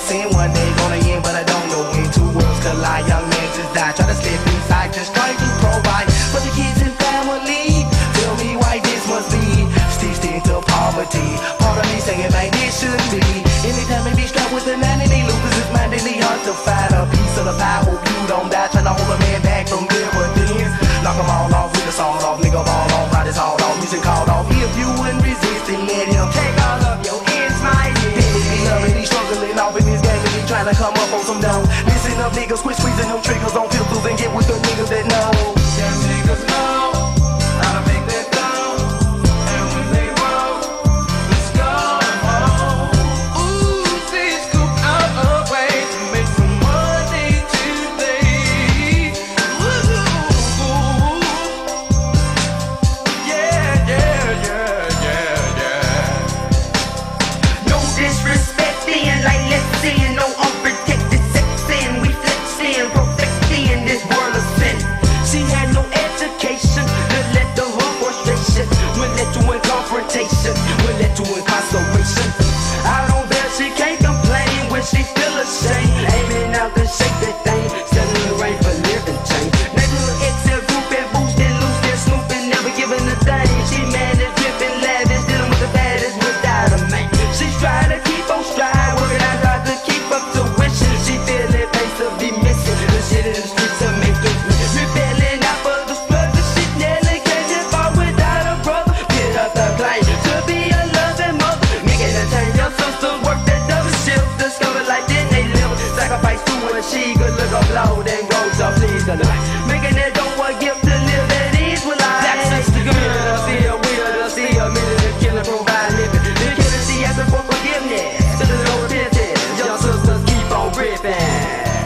sin. One day gonna end, but I don't know when. Two worlds collide, young man just died. Try to slip inside, just trying to provide for the kids and family. Tell me why this must be stitched into poverty. Part of me saying like this shouldn't be. Anytime they be strapped with an enemy, loses his mind and he hard to find a piece of the pie. Hope you don't die trying to hold a man back from dividends. Knock them all off with the sawed off, nigga ball off, ride his hauled off, music called off. If you wouldn't resist it, let him take all of your ends, my head. He loving, he struggling off in his game and he trying to come up on some dough. Listen up, niggas, quit squeezing them triggers on pistols and get with the niggas that know. Them niggas know how to make that dough, and when they roll, let's go home. Ooh, see, scoop out a way to make some money today. Ooh, yeah, yeah, yeah, yeah, yeah. No disrespecting, like let's see, no unprotected sexing. We flexing, perfecting this world of sin. She had no education, that led to her frustration. Will let you in confrontation, will let you in consolation. Out on there, she can't complain when she feel ashamed. Aiming out to shake that thing, selling the rain for living change. Neighborhood Excel group and boosting, loose and snooping, never giving a thing. She managed, dripping, lavish, dealing with the baddest without a man. She's trying to keep on stride, working out hard to keep up to wishing. She feel that face of be missing. The shit in the streets to make it rebelling out for the struggle. She nearly can't fall without a brother. Get up the claim to be a loving mother. Making her turn your sister, work that double shift. Discover like then they live. Sacrifice to her, she good look up low, then goes up, please the night. Making that don't want gift to live at ease with life. Black sister, good, see a weird, see a minute to kill and provide living. The killer, she asking for forgiveness. To the low repentance, your sisters keep on ripping.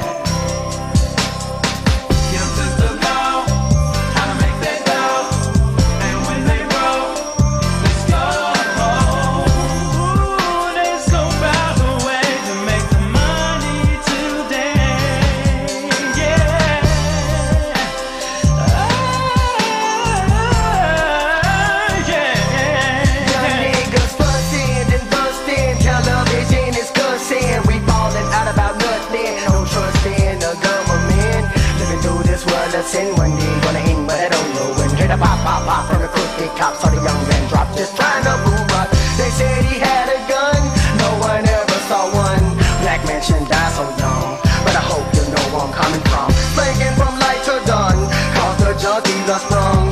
Them sisters know how to make that dough, and when they roll, let's go home. Ooh, they so about a way to make the money today. Yeah. Young Yeah. niggas fussing and busting, television is cussing. We falling out about nothing, no trust in the government. Living through this world of sin, one day gonna end, but I don't know when. Hear the pop, pop, pop from the crooked cops, saw the young man drop, just trying to move up. They said he had a gun, no one ever saw one. Black man shouldn't die so young, but I hope you know where I'm coming from. Flanking from light to dawn, cause the junkies are sprung.